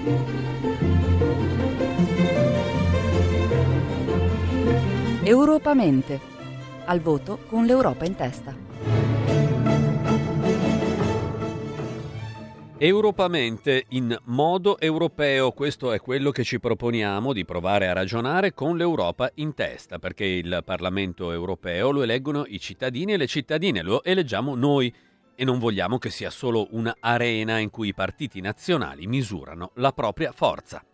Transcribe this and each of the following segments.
Europamente, al voto con l'Europa in testa. Europamente, in modo europeo, questo è quello che ci proponiamo di provare a ragionare con l'Europa in testa, perché il Parlamento europeo lo eleggono i cittadini e le cittadine, lo eleggiamo noi e non vogliamo che sia solo un'arena in cui i partiti nazionali misurano la propria forza.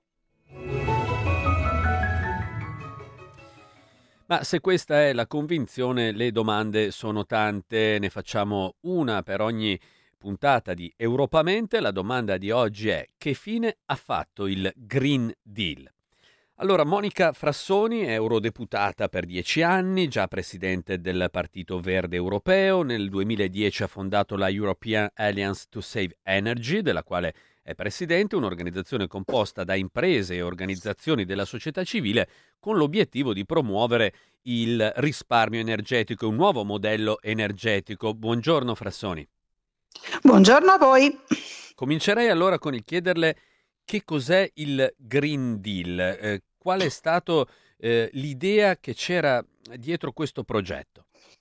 Ma se questa è la convinzione, le domande sono tante, ne facciamo una per ogni puntata di Europamente. La domanda di oggi è: che fine ha fatto il Green Deal? Allora, Monica Frassoni è eurodeputata per 10 anni, già presidente del Partito Verde Europeo. Nel 2010 ha fondato la European Alliance to Save Energy, della quale è presidente, un'organizzazione composta da imprese e organizzazioni della società civile con l'obiettivo di promuovere il risparmio energetico e un nuovo modello energetico. Buongiorno Frassoni. Buongiorno a voi. Comincerei allora con il chiederle che cos'è il Green Deal, qual è stato l'idea che c'era dietro questo progetto?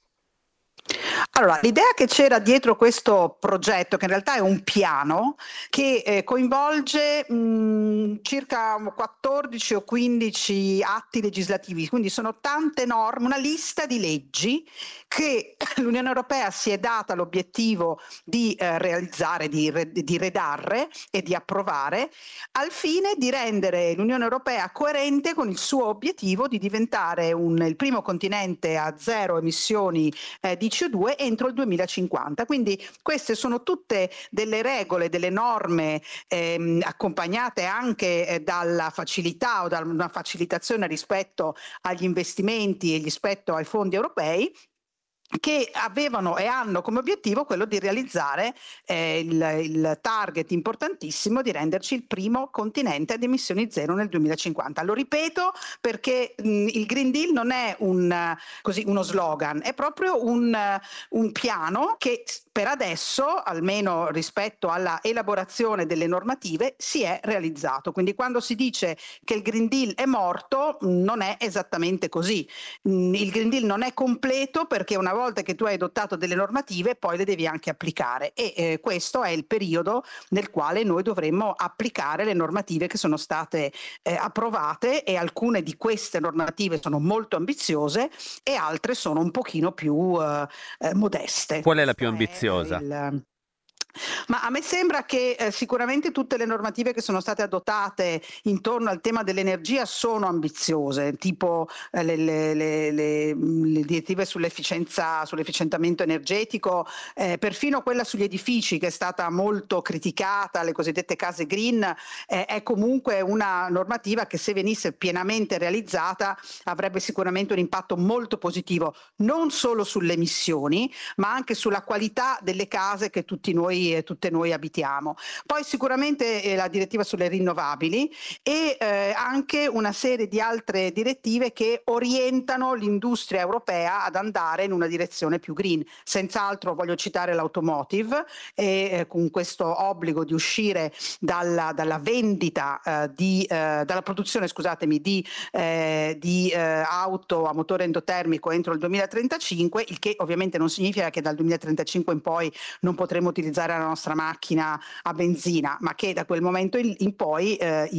Allora, l'idea che c'era dietro questo progetto, che in realtà è un piano che coinvolge circa 14 o 15 atti legislativi, quindi sono tante norme, una lista di leggi che l'Unione Europea si è data l'obiettivo di realizzare, di redarre e di approvare, al fine di rendere l'Unione Europea coerente con il suo obiettivo di diventare il primo continente a zero emissioni di CO2 entro il 2050. Quindi queste sono tutte delle regole, delle norme accompagnate anche dalla facilità o da una facilitazione rispetto agli investimenti e rispetto ai fondi europei, che avevano e hanno come obiettivo quello di realizzare il target importantissimo di renderci il primo continente ad emissioni zero nel 2050. Lo ripeto perché il Green Deal non è uno slogan, è proprio un piano che per adesso, almeno rispetto alla elaborazione delle normative, si è realizzato. Quindi quando si dice che il Green Deal è morto, non è esattamente così. Il Green Deal non è completo perché una volta che tu hai adottato delle normative poi le devi anche applicare e questo è il periodo nel quale noi dovremmo applicare le normative che sono state approvate, e alcune di queste normative sono molto ambiziose e altre sono un pochino più modeste. Qual è la più ambiziosa? Ma a me sembra che sicuramente tutte le normative che sono state adottate intorno al tema dell'energia sono ambiziose, tipo le direttive sull'efficientamento energetico, perfino quella sugli edifici che è stata molto criticata, le cosiddette case green, è comunque una normativa che se venisse pienamente realizzata avrebbe sicuramente un impatto molto positivo, non solo sulle emissioni, ma anche sulla qualità delle case che tutte noi abitiamo. Poi sicuramente la direttiva sulle rinnovabili e anche una serie di altre direttive che orientano l'industria europea ad andare in una direzione più green. Senz'altro voglio citare l'automotive con questo obbligo di uscire dalla vendita dalla produzione, scusatemi, di auto a motore endotermico entro il 2035, il che ovviamente non significa che dal 2035 in poi non potremo utilizzare la nostra macchina a benzina, ma che da quel momento in poi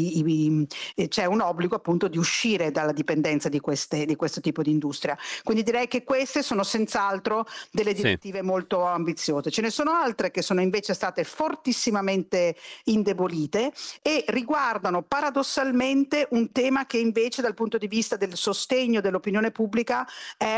c'è un obbligo appunto di uscire dalla dipendenza di questo tipo di industria. Quindi direi che queste sono senz'altro delle direttive molto ambiziose. Ce ne sono altre che sono invece state fortissimamente indebolite e riguardano paradossalmente un tema che invece dal punto di vista del sostegno dell'opinione pubblica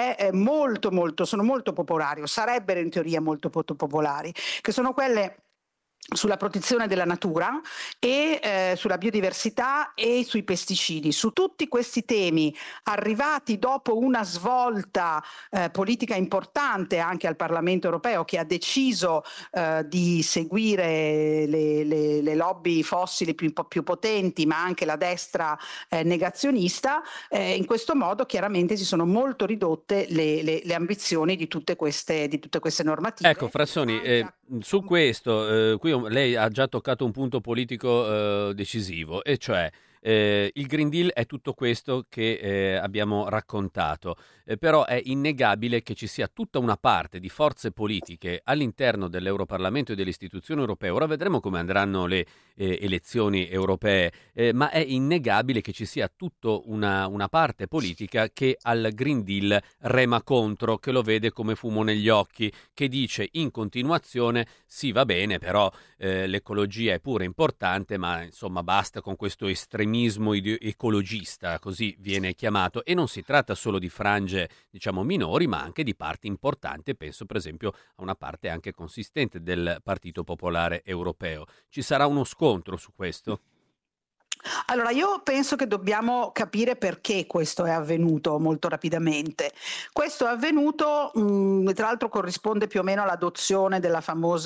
sono molto popolari, o sarebbero in teoria molto popolari, che sono quelle sulla protezione della natura e sulla biodiversità e sui pesticidi. Su tutti questi temi, arrivati dopo una svolta politica importante anche al Parlamento europeo, che ha deciso di seguire le lobby fossili più potenti, ma anche la destra negazionista, in questo modo chiaramente si sono molto ridotte le ambizioni di tutte queste normative. Ecco, Frassoni, su questo qui lei ha già toccato un punto politico decisivo, e cioè il Green Deal è tutto questo che abbiamo raccontato, però è innegabile che ci sia tutta una parte di forze politiche all'interno dell'Europarlamento e delle istituzioni europee. Ora vedremo come andranno le elezioni europee, ma è innegabile che ci sia tutta una parte politica che al Green Deal rema contro, che lo vede come fumo negli occhi, che dice in continuazione sì, va bene, però l'ecologia è pure importante, ma insomma basta con questo estremismo ecologista, così viene chiamato, e non si tratta solo di frange, diciamo, minori, ma anche di parti importanti. Penso per esempio a una parte anche consistente del Partito Popolare Europeo. Ci sarà uno scontro su questo? Allora, io penso che dobbiamo capire perché questo è avvenuto molto rapidamente. Questo è avvenuto, tra l'altro corrisponde più o meno all'adozione della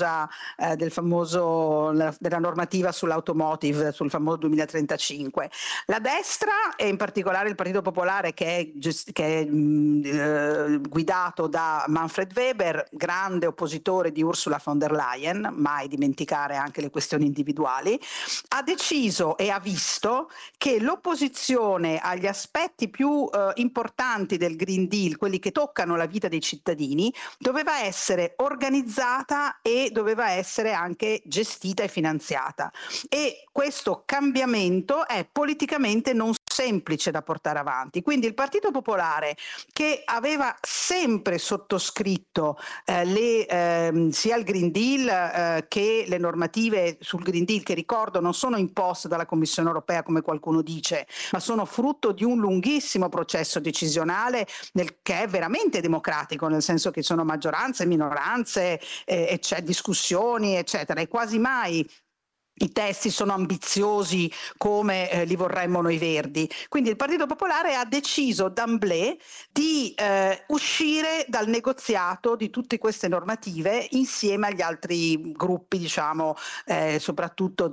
della normativa sull'automotive, sul famoso 2035. La destra, e in particolare il Partito Popolare, che è guidato da Manfred Weber, grande oppositore di Ursula von der Leyen, mai dimenticare anche le questioni individuali, ha deciso e ha visto che l'opposizione agli aspetti più importanti del Green Deal, quelli che toccano la vita dei cittadini, doveva essere organizzata e doveva essere anche gestita e finanziata. E questo cambiamento è politicamente non semplice da portare avanti. Quindi il Partito Popolare, che aveva sempre sottoscritto sia il Green Deal che le normative sul Green Deal, che ricordo non sono imposte dalla Commissione europea come qualcuno dice, ma sono frutto di un lunghissimo processo decisionale che è veramente democratico, nel senso che sono maggioranze, minoranze, e c'è discussioni, eccetera, e quasi mai i testi sono ambiziosi come li vorremmo noi Verdi. Quindi il Partito Popolare ha deciso d'emblée di uscire dal negoziato di tutte queste normative insieme agli altri gruppi, diciamo, soprattutto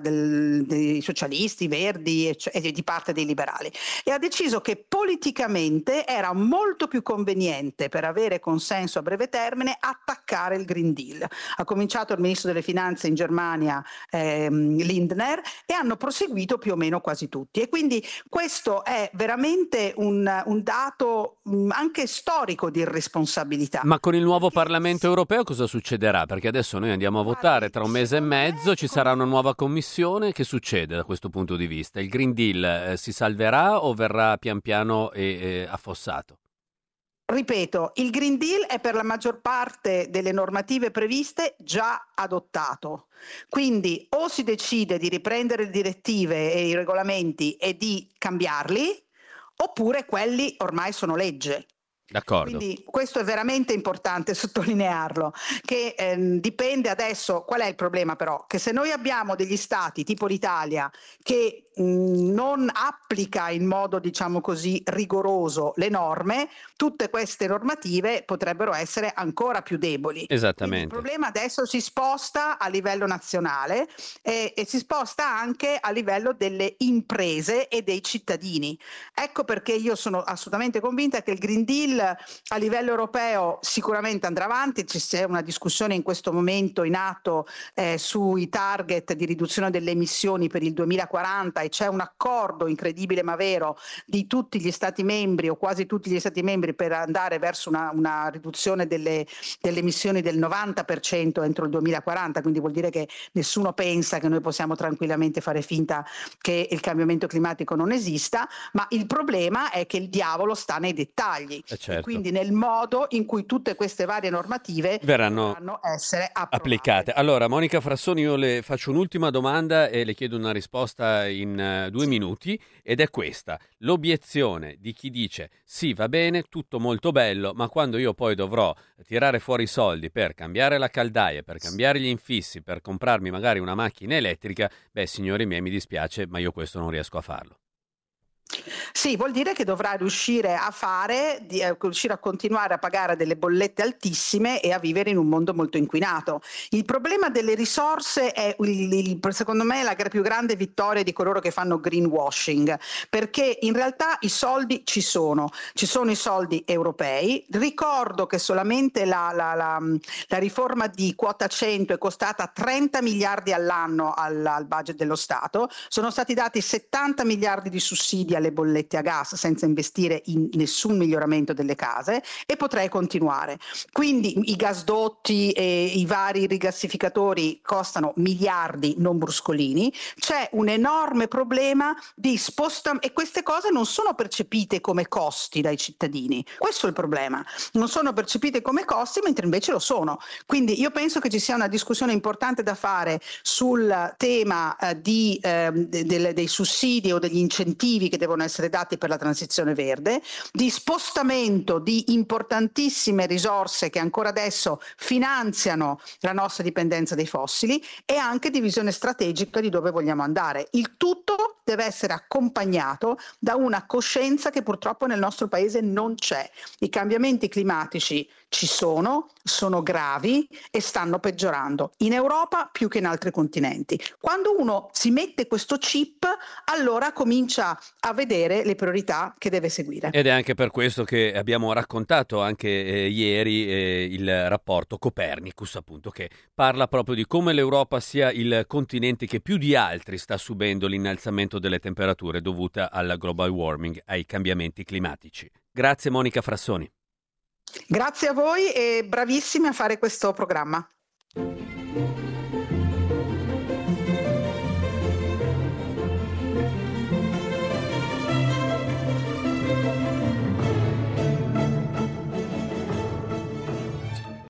dei socialisti, Verdi e di parte dei liberali, e ha deciso che politicamente era molto più conveniente, per avere consenso a breve termine, attaccare il Green Deal. Ha cominciato il ministro delle Finanze in Germania, Lindner, e hanno proseguito più o meno quasi tutti, e quindi questo è veramente un dato anche storico di irresponsabilità. Ma con il nuovo Parlamento europeo cosa succederà? Perché adesso noi andiamo a votare tra un mese e mezzo, ci sarà una nuova commissione. Che succede da questo punto di vista? Il Green Deal si salverà o verrà pian piano affossato? Ripeto, il Green Deal è per la maggior parte delle normative previste già adottato, quindi o si decide di riprendere le direttive e i regolamenti e di cambiarli, oppure quelli ormai sono legge. D'accordo. Quindi questo è veramente importante sottolinearlo, che dipende adesso. Qual è il problema però? Che se noi abbiamo degli stati tipo l'Italia che non applica in modo, diciamo così, rigoroso le norme, tutte queste normative potrebbero essere ancora più deboli. Esattamente. Quindi il problema adesso si sposta a livello nazionale e si sposta anche a livello delle imprese e dei cittadini. Ecco perché io sono assolutamente convinta che il Green Deal a livello europeo sicuramente andrà avanti. C'è una discussione in questo momento in atto sui target di riduzione delle emissioni per il 2040, e c'è un accordo incredibile ma vero di tutti gli Stati membri, o quasi tutti gli Stati membri, per andare verso una riduzione delle emissioni del 90% entro il 2040, quindi vuol dire che nessuno pensa che noi possiamo tranquillamente fare finta che il cambiamento climatico non esista, ma il problema è che il diavolo sta nei dettagli. Certo. E quindi nel modo in cui tutte queste varie normative verranno essere applicate. Allora, Monica Frassoni, io le faccio un'ultima domanda e le chiedo una risposta in 2 minuti, ed è questa: l'obiezione di chi dice sì, va bene, tutto molto bello, ma quando io poi dovrò tirare fuori i soldi per cambiare la caldaia, per cambiare gli infissi, per comprarmi magari una macchina elettrica, beh, signori miei, mi dispiace, ma io questo non riesco a farlo. Sì, vuol dire che dovrà riuscire a riuscire a continuare a pagare delle bollette altissime e a vivere in un mondo molto inquinato. Il problema delle risorse è, secondo me, la più grande vittoria di coloro che fanno greenwashing, perché in realtà i soldi ci sono i soldi europei. Ricordo che solamente la riforma di quota 100 è costata 30 miliardi all'anno al budget dello Stato, sono stati dati 70 miliardi di sussidi alle bollette a gas senza investire in nessun miglioramento delle case, e potrei continuare. Quindi i gasdotti e i vari rigassificatori costano miliardi, non bruscolini. C'è un enorme problema di spostamento e queste cose non sono percepite come costi dai cittadini. Questo è il problema. Non sono percepite come costi, mentre invece lo sono. Quindi io penso che ci sia una discussione importante da fare sul tema dei sussidi o degli incentivi che devono essere dati per la transizione verde, di spostamento di importantissime risorse che ancora adesso finanziano la nostra dipendenza dai fossili, e anche di visione strategica di dove vogliamo andare. Il tutto deve essere accompagnato da una coscienza che purtroppo nel nostro paese non c'è. I cambiamenti climatici ci sono gravi e stanno peggiorando in Europa più che in altri continenti. Quando uno si mette questo chip, allora comincia a vedere le priorità che deve seguire. Ed è anche per questo che abbiamo raccontato anche ieri il rapporto Copernicus, appunto, che parla proprio di come l'Europa sia il continente che più di altri sta subendo l'innalzamento delle temperature dovuta al global warming, ai cambiamenti climatici. Grazie Monica Frassoni. Grazie a voi e bravissimi a fare questo programma.